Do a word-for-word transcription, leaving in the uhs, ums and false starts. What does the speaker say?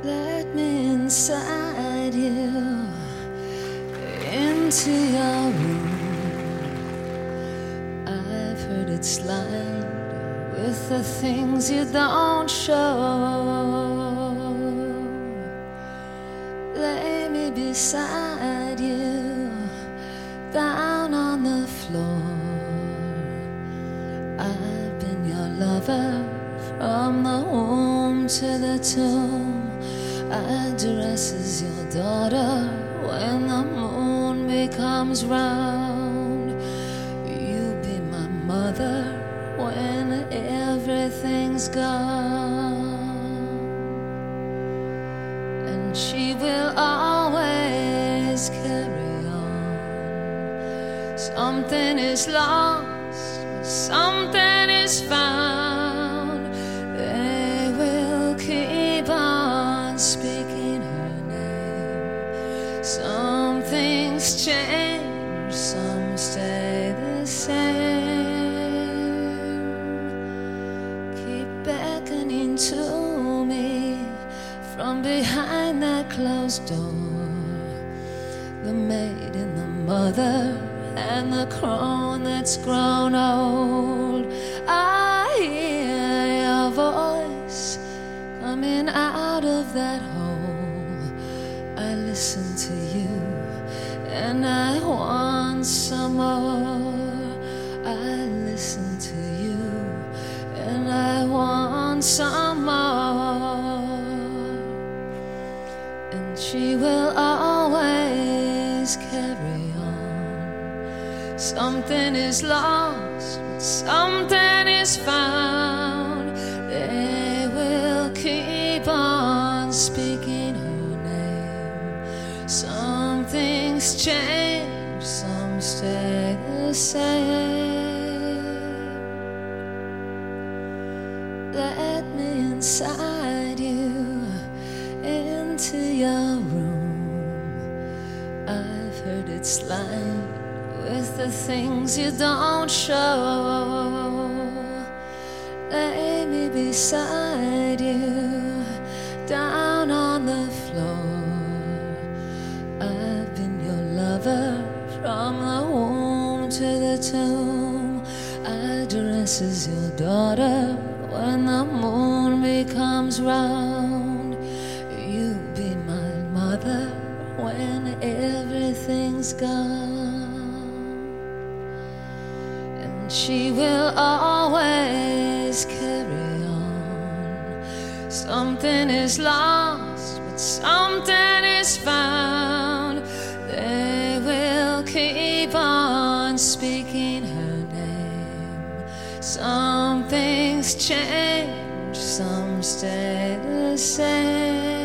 Let me inside you, into your room. I've heard it's lined with the things you don't show. Lay me beside you, down on the floor. I've been your lover from the womb to the tomb. I dress as your daughter when the moon becomes round. You be my mother when everything's gone. And she will always carry on. Something is lost, something is found. They will keep on speaking her name. Some things change, some stay the same. Keep beckoning to me from behind that closed door. The maid and the mother and the crone that's grown old. I hear your voice coming out of that hole. I listen to you and I want some more. I listen to you and I want some more. And she will always carry on. Something is lost, something is found. They will keep on speaking her name. Some things change, some stay the same. Let me inside you, into your room. I've heard it's lined with the things you don't show. Lay me beside you, down on the floor. I've been your lover from the womb to the tomb. I dress as your daughter when the moon becomes round. You be my mother when everything's gone. And she will always carry on. Something is lost, but something is found. They will keep on speaking her name. Some things change, some stay the same.